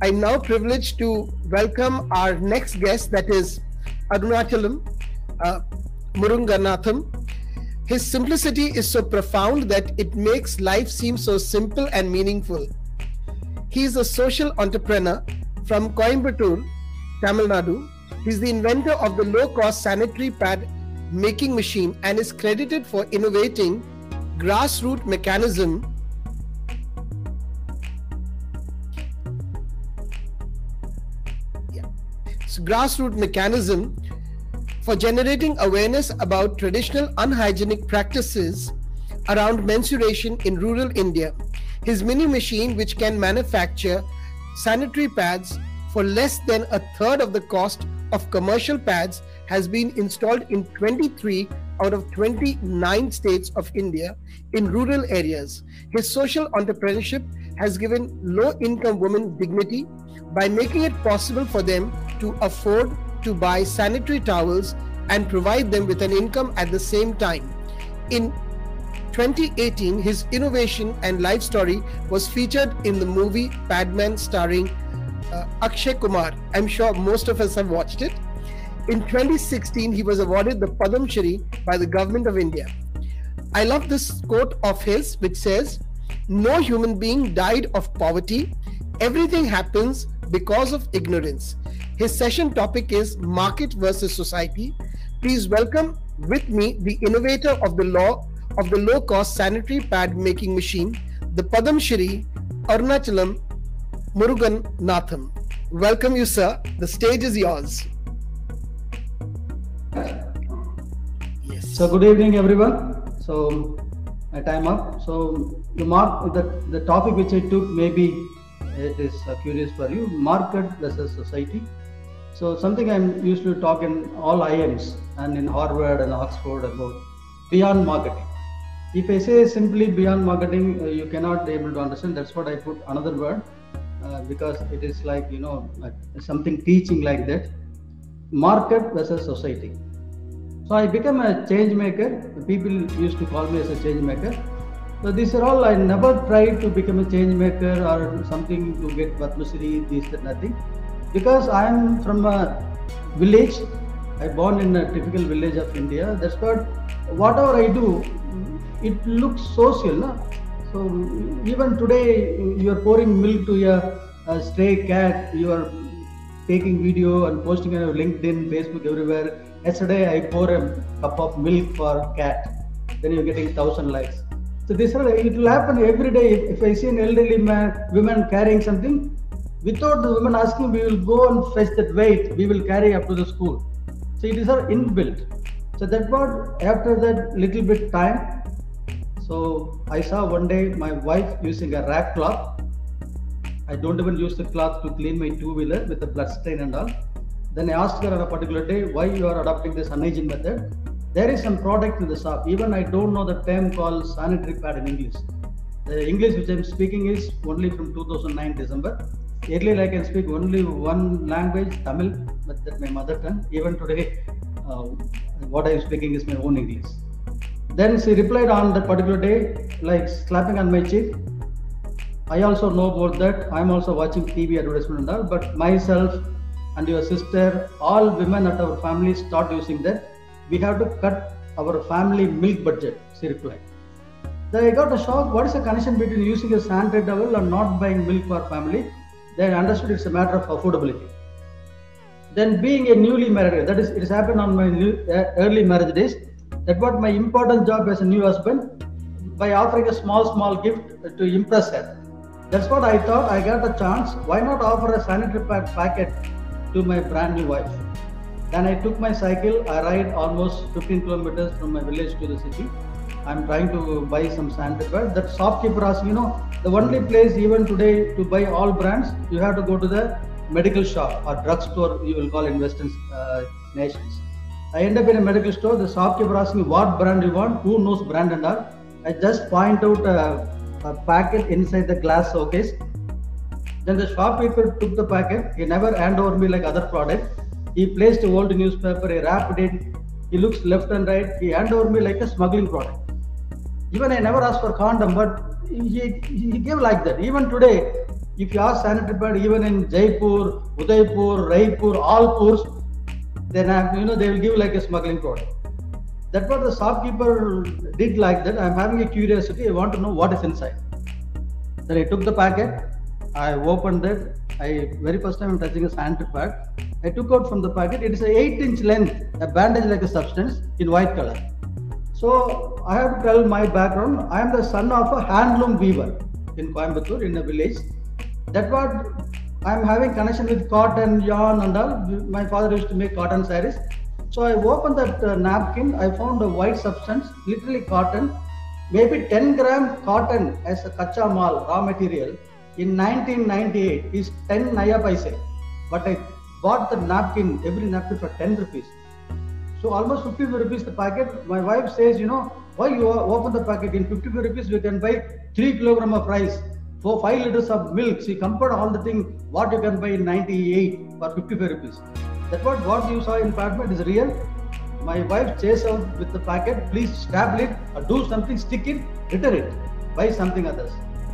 I'm now privileged to welcome our next guest, that is Arunachalam Muruganatham. His simplicity is so profound that it makes life seem so simple and meaningful. He is a social entrepreneur from Coimbatore, Tamil Nadu. He's the inventor of the low-cost sanitary pad making machine and is credited for innovating grassroots mechanism for generating awareness about traditional unhygienic practices around menstruation in rural India. His mini machine, which can manufacture sanitary pads for less than a third of the cost of commercial pads, has been installed in 23 out of 29 states of India in rural areas. His social entrepreneurship has given low-income women dignity by making it possible for them to afford to buy sanitary towels and provide them with an income at the same time. In 2018, his innovation and life story was featured in the movie Padman starring Akshay Kumar. I'm sure most of us have watched it. In 2016, he was awarded the Padam Shri by the Government of India. I love this quote of his, which says, "No human being died of poverty. Everything happens because of ignorance." His session topic is market versus society. Please welcome with me the innovator of the low-cost sanitary pad making machine, the Padam Shri, Arunachalam Muruganatham. Welcome you, sir. The stage is yours. Yes. So good evening, everyone. So my time up. So the topic which I took, maybe it is curious for you: market versus society. So something I'm used to talk in all IIMs and in Harvard and Oxford about beyond marketing. If I say simply beyond marketing, you cannot be able to understand. That's what I put another word because it is like, like something teaching like that. Market versus society. So I became a change maker. People used to call me as a change maker. So these are all, I never tried to become a change maker or something to get publicity, this, that, nothing. Because I am from a village, I born in a typical village of India. That's whatever I do, it looks social. No? So even today, you are pouring milk to a stray cat, you are taking video and posting on LinkedIn, Facebook, everywhere. Yesterday, I pour a cup of milk for cat. Then you're getting 1,000 likes. So it will happen every day. If I see an elderly woman carrying something, without the woman asking, we will go and fetch that weight. We will carry up to the school. So it is our inbuilt. So that what after that little bit time. So I saw one day my wife using a rag cloth. I don't even use the cloth to clean my two-wheeler with the blood stain and all. Then I asked her on a particular day, why you are adopting this unhygiene method? There is some product in the shop. Even I don't know the term called sanitary pad in English. The English which I'm speaking is only from 2009 December. Earlier I can speak only one language, Tamil, but that's my mother tongue. Even today, what I'm speaking is my own English. Then she replied on that particular day, like slapping on my cheek. I also know about that. I'm also watching TV advertisement and all, but myself and your sister, all women at our family start using that. We have to cut our family milk budget, she replied. Then I got a shock. What is the connection between using a sanitary towel and not buying milk for family? Then I understood it's a matter of affordability. Then being a newly married, that is, it has happened on my early marriage days. That what my important job as a new husband, by offering a small gift to impress her. That's what I thought. I got a chance. Why not offer a sanitary pad packet to my brand new wife? Then I took my cycle. I ride almost 15 kilometers from my village to the city. I'm trying to buy some sanitary pad. That shopkeeper asked, the only place even today to buy all brands, you have to go to the medical shop or drugstore, you will call in Western nations. I end up in a medical store. The shopkeeper asked me what brand you want, who knows brand and all. I just point out a packet inside the glass showcase. Then the shopkeeper took the packet. He never handed over me like other product. He placed a old newspaper, he wrapped it. He looks left and right. He handed over me like a smuggling product. Even I never asked for condom, but he gave like that. Even today, if you ask sanitary pad even in Jaipur, Udaipur, Raipur, all Purs, then they will give like a smuggling product. That's what the shopkeeper did like that. I'm having a curiosity. I want to know what is inside. Then I took the packet. I opened it. Very first time I'm touching a sanitary pad. I took out from the packet. It is an 8-inch length, a bandage like a substance in white color. So I have to tell my background. I am the son of a handloom weaver in Coimbatore, in a village. That's what I'm having connection with cotton, yarn and all. My father used to make cotton sarees. So I opened that napkin. I found a white substance, literally cotton. Maybe 10 gram cotton as a kacha mal, raw material, in 1998 is 10 naya paise. But I bought the napkin, every napkin for 10 rupees. So almost 55 rupees the packet. My wife says, why you open the packet? In 55 rupees we can buy 3 kilograms of rice, 5 liters of milk. See, compare all the things what you can buy in 98 for 55 rupees. That's what you saw in packet is real. My wife chased out with the packet. Please stab it or do something, stick it, return it, buy something others.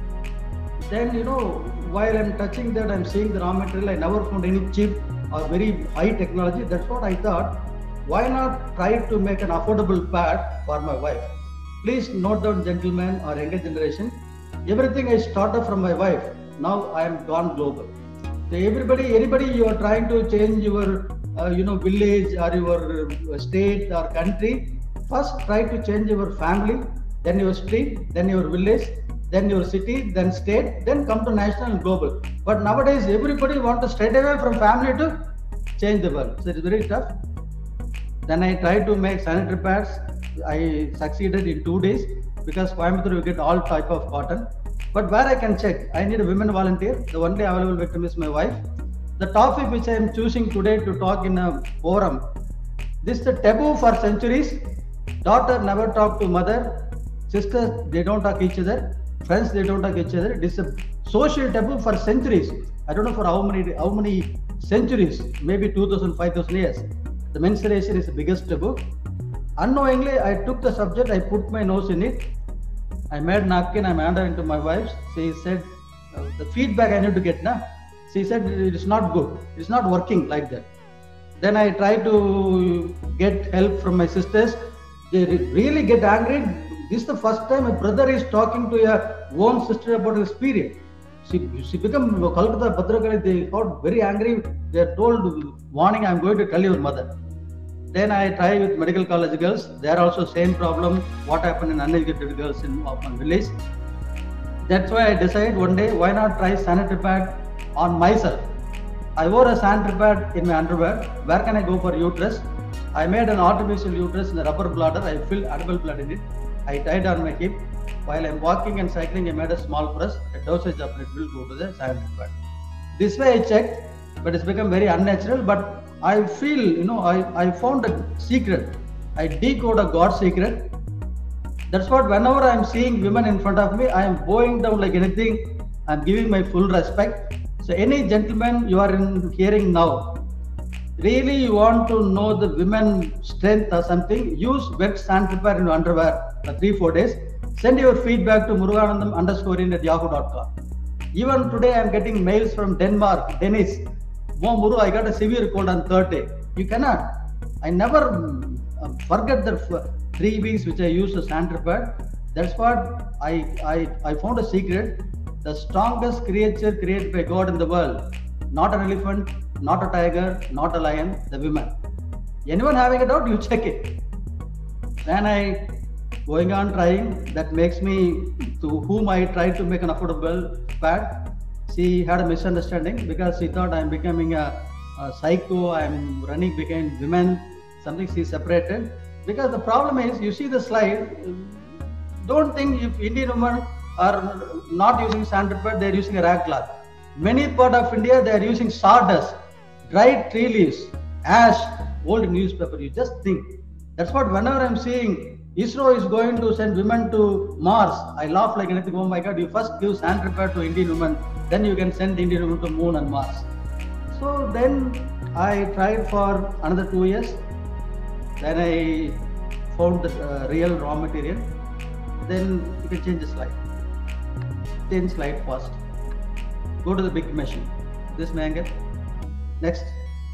Then while I'm touching that, I'm seeing the raw material. I never found any cheap or very high technology. That's what I thought. Why not try to make an affordable pad for my wife? Please note down, gentlemen or younger generation. Everything I started from my wife. Now I am gone global. So anybody you are trying to change your village or your state or country, first try to change your family, then your street, then your village, then your city, then state, then come to national and global. But nowadays everybody wants to straight away from family to change the world. So it is very tough. Then I tried to make sanitary pads. I succeeded in 2 days because Coimbatore you get all type of cotton. But where I can check, I need a women volunteer. The only available victim is my wife. The topic which I am choosing today to talk in a forum, this is the taboo for centuries. Daughter never talk to mother. Sisters, they don't talk each other. Friends, they don't talk each other. This is a social taboo for centuries. I don't know for how many centuries, maybe 2,000, 5,000 years. The menstruation is the biggest taboo. Unknowingly, I took the subject, I put my nose in it. I made napkin, I handed it to my wife. She said, the feedback I need to get now. She said, it is not good. It's not working like that. Then I tried to get help from my sisters. They really get angry. This is the first time a brother is talking to a own sister about his period. She became Kolkata, Bhadrakali, they got very angry. They are told, warning, I am going to tell your mother. Then I try with medical college girls. They are also same problem. What happened in uneducated girls in my village. That's why I decided one day, why not try sanitary pad on myself. I wore a sanitary pad in my underwear. Where can I go for uterus? I made an artificial uterus in a rubber bladder. I filled animal blood in it. I tied on my hip. While I'm walking and cycling, I made a small press. A dosage of it will go to the sanitary pad. This way I checked, but it's become very unnatural. But I feel, I found a secret. I decode a God secret. That's what whenever I'm seeing women in front of me, I am bowing down like anything. I'm giving my full respect. So any gentleman you are hearing now, really you want to know the women strength or something, use wet sanitary pad in your underwear for 3-4 days. Send your feedback to muruganandam_in@yahoo.com. Even today I am getting mails from Denmark, Dennis. Muru, I got a severe cold on 3rd day. You cannot. I never forget that 3 weeks which I used a sanitary pad. That's what I found a secret. The strongest creature created by God in the world. Not an elephant, not a tiger, not a lion, the women. Anyone having a doubt, you check it. Then I going on trying. That makes me, to whom I tried to make an affordable pad. She had a misunderstanding because she thought I am becoming a psycho, I am running behind women, something she separated. Because the problem is, you see the slide, don't think if Indian women are not using sanitary pad, they are using a rag cloth. Many part of India, they are using sawdust, dried tree leaves, ash, old newspaper. You just think. That's what whenever I'm seeing ISRO is going to send women to Mars, I laugh like anything. Oh my God, you first give sanitary pad to Indian women, then you can send Indian women to Moon and Mars. So then I tried for another 2 years. Then I found the real raw material. Then you can change the slide. Change slide first. go to the big machine. This mango. Next.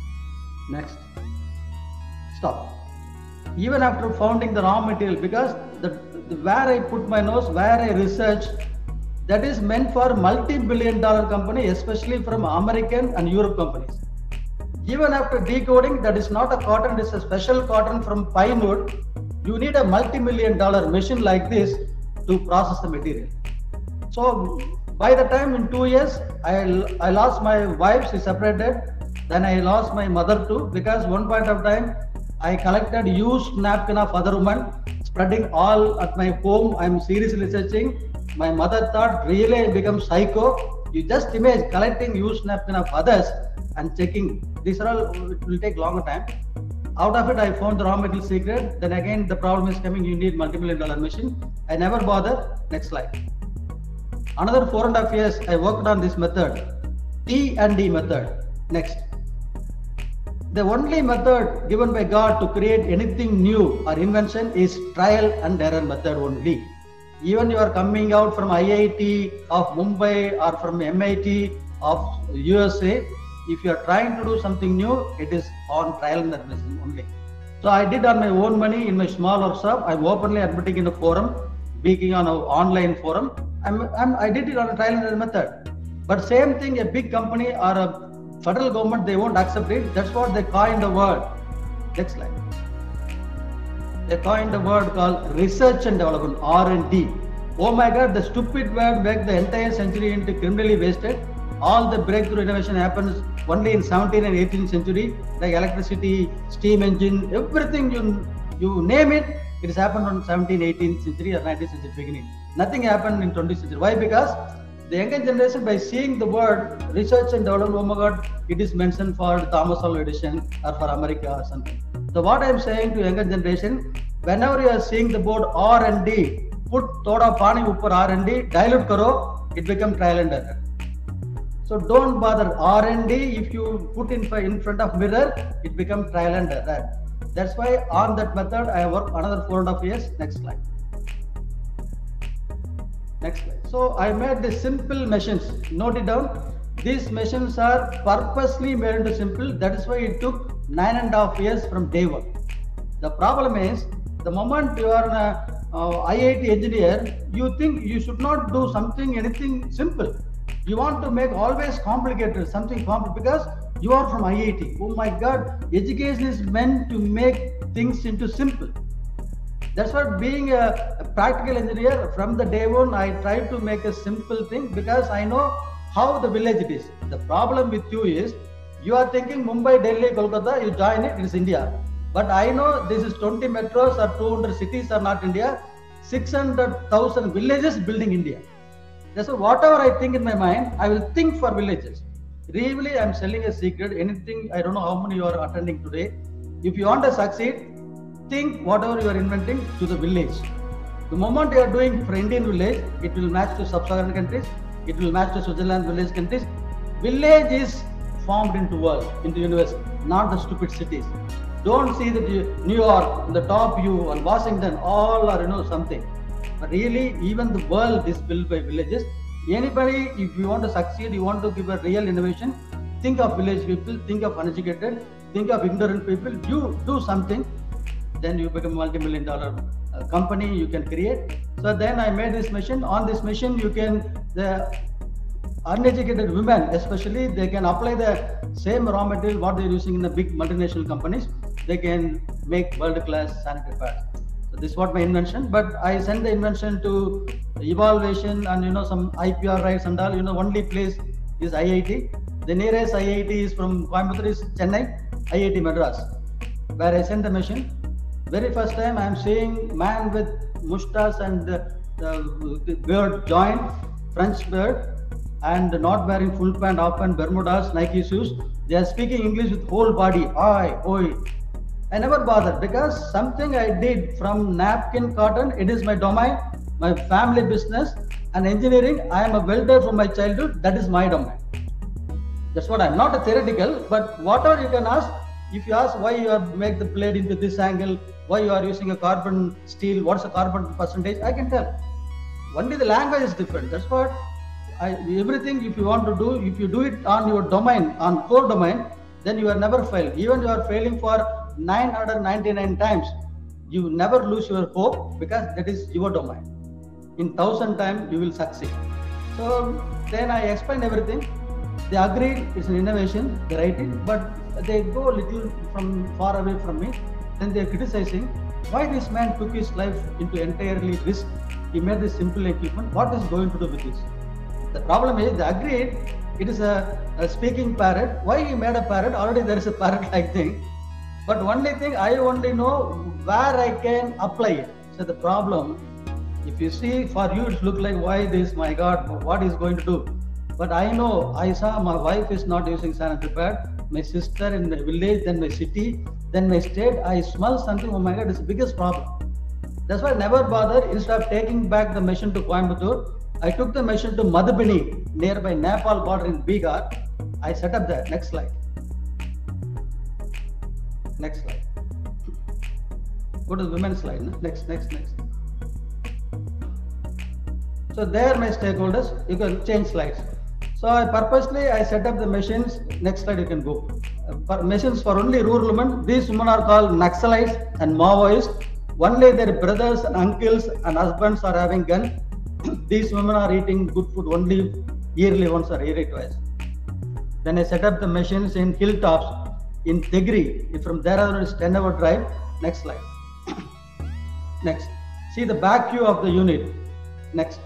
Stop. Even after founding the raw material, because where I put my nose, where I research, that is meant for multi-billion-dollar company, especially from American and Europe companies. Even after decoding, that is not a cotton, it is a special cotton from pine wood. You need a multi-million-dollar machine like this to process the material. So by the time in 2 years, I lost my wife, she separated. Then I lost my mother too, because one point of time, I collected used napkin of other women, spreading all at my home. I'm seriously researching. My mother thought really I become psycho. You just imagine collecting used napkin of others and checking. These are all, it will take longer time. Out of it, I found the raw material secret. Then again, the problem is coming, you need multi-million-dollar machine. I never bother. Next slide. Another 4.5 years, I worked on this method, T&D method. Next. The only method given by God to create anything new or invention is trial and error method only. Even you are coming out from IIT of Mumbai or from MIT of USA, if you are trying to do something new, it is on trial and error method only. So I did on my own money in my small workshop. I'm openly admitting in a forum, speaking on an online forum. I did it on a trial and error method. But same thing, a big company or a federal government, they won't accept it. That's what they coined the word. Next slide. They coined the word called research and development, R&D. Oh my God, the stupid word make the entire century into criminally wasted. All the breakthrough innovation happens only in 17th and 18th century, like electricity, steam engine, everything you name it, it has happened on 17th, 18th century or 19th century beginning. Nothing happened in 20th century. Why? Because the younger generation, by seeing the word research and development, oh my God, it is mentioned for Thomas Alva Edison or for America or something. So what I am saying to younger generation, whenever you are seeing the word R&D, put thoda pani upar R&D, dilute karo, it becomes trial and error. So don't bother R&D. If you put in front of mirror, it becomes trial and error. That's why on that method I worked another 4.5 years. Next slide. Next slide. So I made the simple machines. Note it down. These machines are purposely made into simple. That is why it took 9.5 years from day one. The problem is, the moment you are an IIT engineer, you think you should not do anything simple. You want to make always complicated, something complicated, because you are from IIT. Oh my God, education is meant to make things into simple. That's what being a practical engineer, from the day one, I try to make a simple thing because I know how the village it is. The problem with you is, you are thinking Mumbai, Delhi, Kolkata, you join it is India. But I know this is 20 metros or 200 cities are not India, 600,000 villages building India. That's why whatever I think in my mind, I will think for villages. Really, I'm selling a secret. Anything, I don't know how many you are attending today. If you want to succeed, think whatever you are inventing to the village. The moment you are doing for Indian village, it will match to sub-Saharan countries. It will match to Switzerland village countries. Village is formed into world, into universe, not the stupid cities. Don't see that New York, the top view, and Washington, all are something. But really, even the world is built by villages. Anybody, if you want to succeed, you want to give a real innovation, think of village people, think of uneducated, think of ignorant people. You do something, then you become a multi-million-dollar company you can create. So then I made this machine. On this machine, the uneducated women, especially, they can apply the same raw material what they're using in the big multinational companies. They can make world-class sanitary pads. So this is what my invention. But I sent the invention to evaluation and some IPR rights and all. Only place is IIT. The nearest IIT is from Coimbatore is Chennai, IIT Madras, where I sent the machine. Very first time I am seeing man with mustache and the beard joint, French beard, and not wearing full pant, half pant, Bermudas, Nike shoes. They are speaking English with whole body. Oi, oi. I never bothered because something I did from napkin cotton, it is my domain, my family business, and engineering. I am a welder from my childhood. That is my domain. That's what I'm not a theoretical, but whatever you can ask. If you ask why you make the blade into this angle, why you are using a carbon steel, what's the carbon percentage, I can tell. Only the language is different. That's what everything if you want to do, if you do it on your domain, on core domain, then you are never failed. Even you are failing for 999 times, you never lose your hope, because that is your domain. In 1000 times you will succeed. So then I explained everything. They agreed it's an innovation, they write it, but they go a little far away from me. Then they are criticizing why this man took his life into entirely risk. He made this simple equipment. What is going to do with this? The problem is they agreed it is a speaking parrot. Why he made a parrot? Already there is a parrot-like thing. But only thing, I only know where I can apply it. So the problem, if you see, for you it look like, why this, my God, what is going to do? But I know, I saw my wife is not using sanitary pad, my sister in the village, then my city, then my state, I smell something, oh my God, it's the biggest problem. That's why I never bothered. Instead of taking back the mission to Coimbatore, I took the mission to Madhubani, nearby Nepal border in Bihar. I set up there. Next slide. Next slide. Go to the women's slide. No? Next. So there my stakeholders, you can change slides. So I set up the machines. Next slide you can go. Machines for only rural women. These women are called Naxalites and Maoists. Only their brothers and uncles and husbands are having gun. These women are eating good food only yearly once or yearly twice. Then I set up the machines in hilltops in Tegri. From there on it's 10-hour drive. Next slide. Next. See the back view of the unit. Next.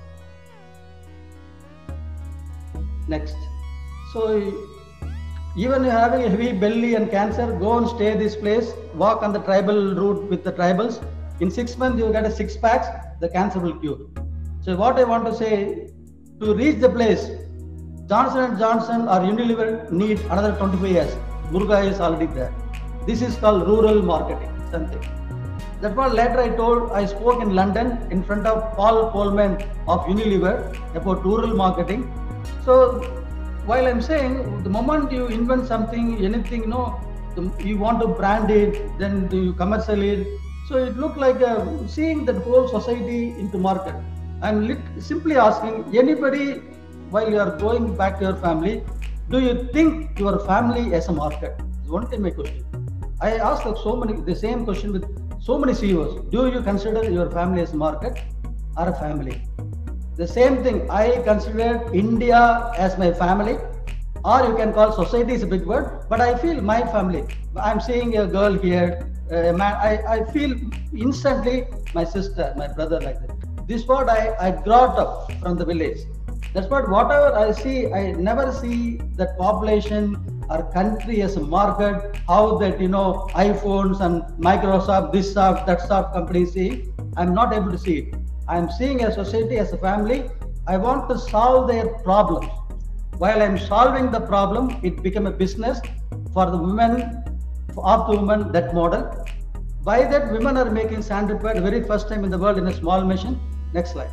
So even having a heavy belly and cancer, go and stay this place, walk on the tribal route with the tribals. In 6 months you get a 6-pack, the cancer will cure. So what I want to say, to reach the place, Johnson & Johnson or Unilever need another 25 years. Muruga is already there. This is called rural marketing, something. That's what later I spoke in London in front of Paul Coleman of Unilever about rural marketing. So while I'm saying, the moment you invent something, anything, you want to brand it, then you commercial it. So it looked like seeing that whole society into market. I'm simply asking anybody, while you are going back to your family, do you think your family as a market? That's one thing my question. I asked the same question with so many CEOs. Do you consider your family as a market or a family? The same thing, I consider India as my family, or you can call society is a big word, but I feel my family. I'm seeing a girl here, a man, I feel instantly my sister, my brother, like that. This is what I brought up from the village. That's what whatever I see, I never see that population or country as a market, how that, iPhones and Microsoft, this soft, that soft companies see. I'm not able to see it. I'm seeing a society as a family. I want to solve their problems. While I'm solving the problem, it became a business for the women, of the women, that model. By that, women are making sanitary pad very first time in the world in a small machine. Next slide.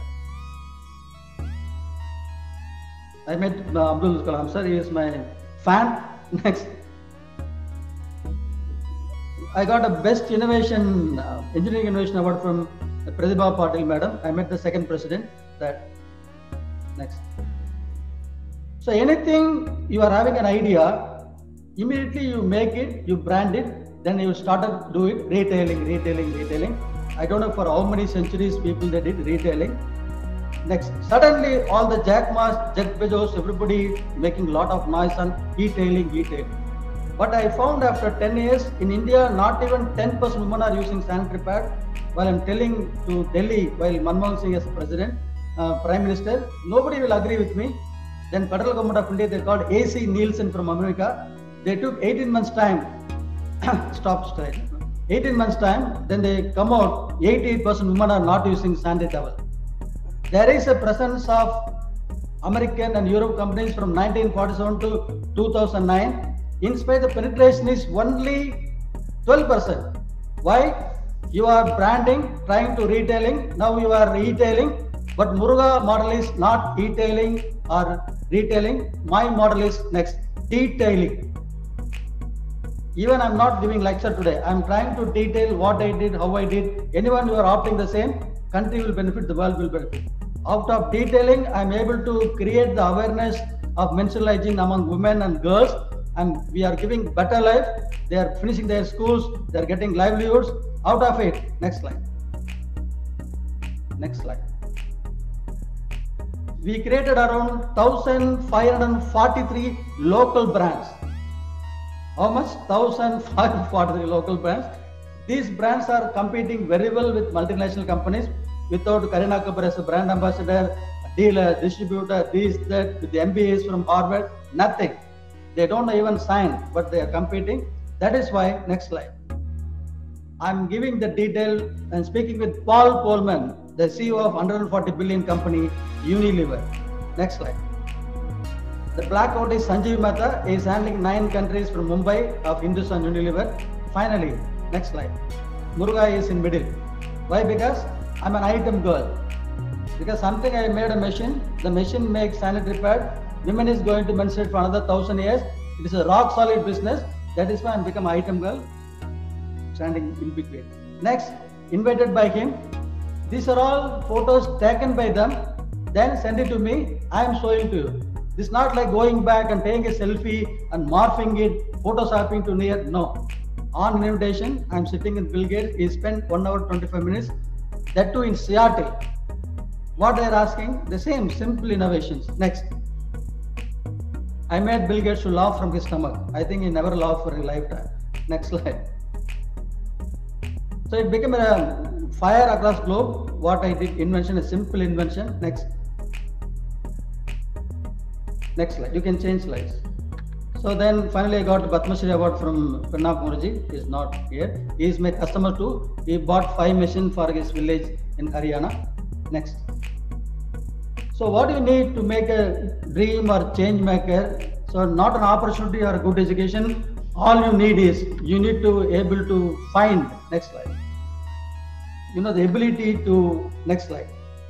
I met Abdul Kalam sir, he is my fan. Next. I got a best innovation, engineering innovation award from Pratibha Patil madam. I met the second president. Next. So anything you are having an idea, immediately you make it, you brand it, then you start to do it, retailing. I don't know for how many centuries people they did retailing. Next, suddenly all the Jack Ma, Jeff Bezos, everybody making a lot of noise on e-tailing. But I found after 10 years in India, not even 10% women are using sanitary pad. While I'm telling to Delhi, while Manmohan Singh as president, prime minister, nobody will agree with me. Then federal government of India, they called AC Nielsen from America. They took 18 months time. Stop straight. 18 months time, then they come out, 88% women are not using sanitary towel. There is a presence of American and Europe companies from 1947 to 2009. In spite the penetration is only 12%. Why? You are branding, trying to retailing, now you are retailing, but Muruga model is not e-tailing or retailing. My model is next, detailing. Even I'm not giving lecture today. I'm trying to detail what I did, how I did. Anyone who are opting the same, country will benefit, the world will benefit. Out of detailing, I'm able to create the awareness of menstrual hygiene among women and girls, and we are giving better life. They are finishing their schools, they are getting livelihoods out of it. Next slide. Next slide. We created around 1,543 local brands. How much? 1,543 local brands. These brands are competing very well with multinational companies without Kareena Kapoor as a brand ambassador, dealer, distributor, this, that, with the MBAs from Harvard, nothing. They don't even sign, but they are competing. That is why, next slide. I'm giving the detail and speaking with Paul Polman, the CEO of 140 billion company, Unilever. Next slide. The blackout is Sanjeev Mehta. He is handling 9 countries from Mumbai of Hindustan Unilever. Finally, next slide. Muruga is in middle. Why? Because I'm an item girl. Because something I made a machine, the machine makes sanitary pad. Women is going to menstruate for another 1,000 years. It is a rock solid business. That is why I'm become item girl, standing in between. Next, invited by him. These are all photos taken by them. Then send it to me. I am showing to you. This is not like going back and taking a selfie and morphing it, photoshopping to near. No. On invitation, I'm sitting in Bill Gates. He spent 1 hour 25 minutes. That too in Seattle. What they are asking? The same simple innovations. Next. I made Bill Gates to laugh from his stomach. I think he never laughed for a lifetime. Next slide. So it became a fire across globe. What I did, invention, a simple invention. Next. Next slide. You can change slides. So then finally I got the Padma Shri Award from Pranab Mukherjee. He is not here. He is my customer too. He bought 5 machines for his village in Haryana. Next. So what you need to make a dream or change maker? So not an opportunity or a good education. All you need is you need to able to find. Next slide. You know, the ability to, next slide.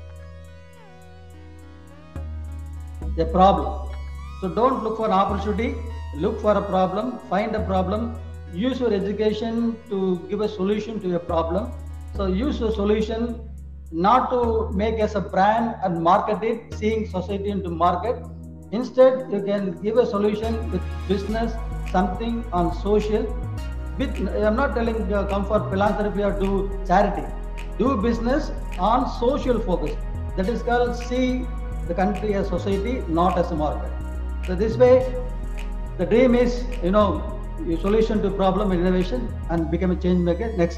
A problem. So don't look for an opportunity, look for a problem, find a problem, use your education to give a solution to a problem. So use your solution not to make as a brand and market it, seeing society into market. Instead, you can give a solution with business, something on social. I'm not telling come for philanthropy or do charity. Do business on social focus. That is called see the country as society, not as a market. So this way, the dream is, you know, a solution to problem and innovation and become a change maker. Next.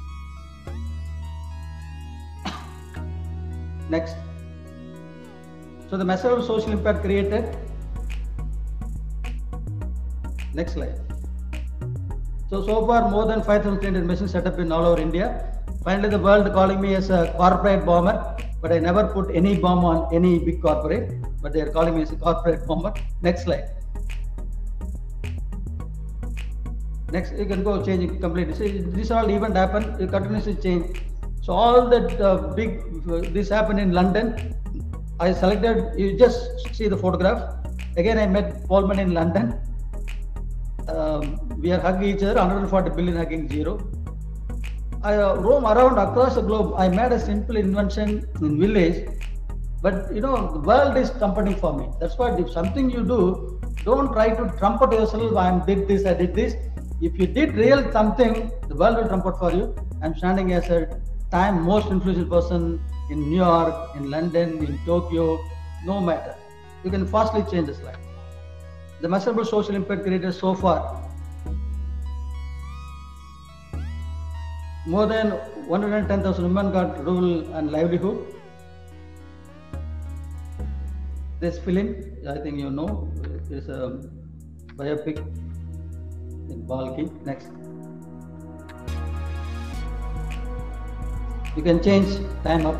Next. So the measurable social impact created. Next slide. So far more than 5,300 machines set up in all over India. Finally, the world calling me as a corporate bomber, but I never put any bomb on any big corporate, but they are calling me as a corporate bomber. Next slide. Next, you can go change it completely. See, this all event happen, you continuously change. So all that this happened in London. I selected, you just see the photograph. Again, I met Polman in London. We are hugging each other, 140 billion hugging 0. I roam around across the globe. I made a simple invention in village, but you know, the world is trumpeting for me. That's why if something you do, don't try to trumpet yourself. I did this, I did this. If you did real something, the world will trumpet for you. I'm standing as a time most influential person in New York, in London, in Tokyo, no matter. You can fastly change the slide. The measurable social impact created so far. More than 110,000 women got rural and livelihood. This film, I think you know, is a biopic in Balki. Next. You can change time up.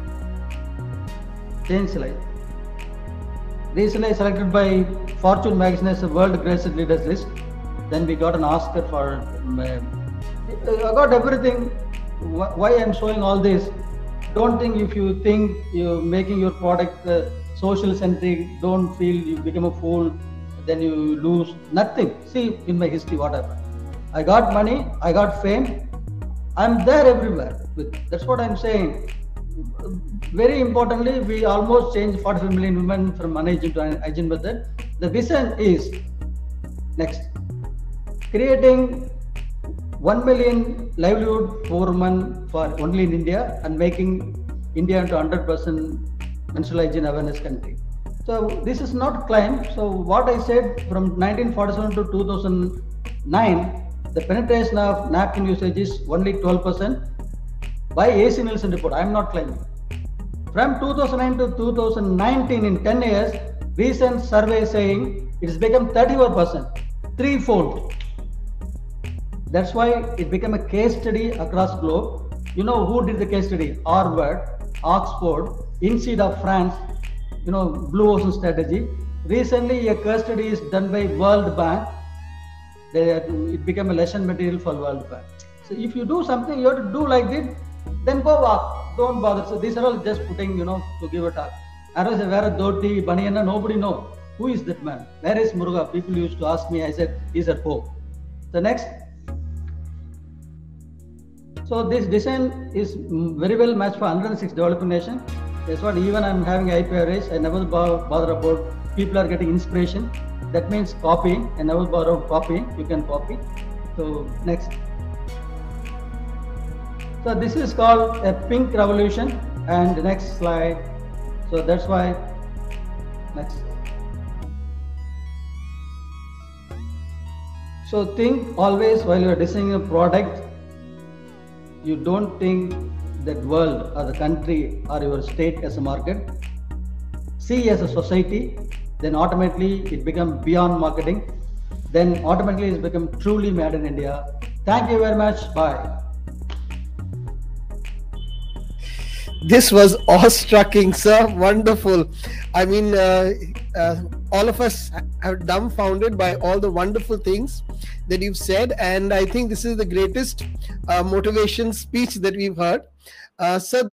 Change slide. Recently selected by Fortune magazine as the world greatest leaders list. Then we got an Oscar for. I got everything. Why I'm showing all this? Don't think if you think you're making your product social centric, don't feel you become a fool, then you lose. Nothing. See in my history what happened. I got money, I got fame. I'm there everywhere. That's what I'm saying. very importantly, we almost changed 45 million women from unhygiene to hygiene method. The vision is next, creating 1 million livelihood for women for only in India and making India into 100% menstrual hygiene awareness country. So this is not claim. So what I said, from 1947 to 2009, the penetration of napkin usage is only 12% by AC Nielsen report. I am not claiming. From 2009 to 2019, in 10 years, recent survey saying it has become 34%, threefold. That's why it became a case study across globe. You know who did the case study? Harvard, Oxford, INSEAD of France, Blue Ocean Strategy. Recently, a case study is done by World Bank. It became a lesson material for World Bank. So if you do something, you have to do like this, then go walk. Don't bother. So these are all just putting, to give a talk. I was wear a dhoti, banana, nobody know. Who is that man? Where is Muruga? People used to ask me. I said, he's at home. The next. So this design is very well matched for 106 developing nations. That's what even I'm having IPRS, I never bother about people are getting inspiration. That means copying. I never bother about copying. You can copy. So next. So this is called a pink revolution. And the next slide. So that's why next. So think always while you are designing a product, you don't think that world or the country or your state as a market. See as a society, then automatically it becomes beyond marketing. Then automatically it's become truly made in India. Thank you very much. Bye. This was awe-striking, sir. Wonderful. I mean, all of us are dumbfounded by all the wonderful things that you've said, and I think this is the greatest motivation speech that we've heard. Sir,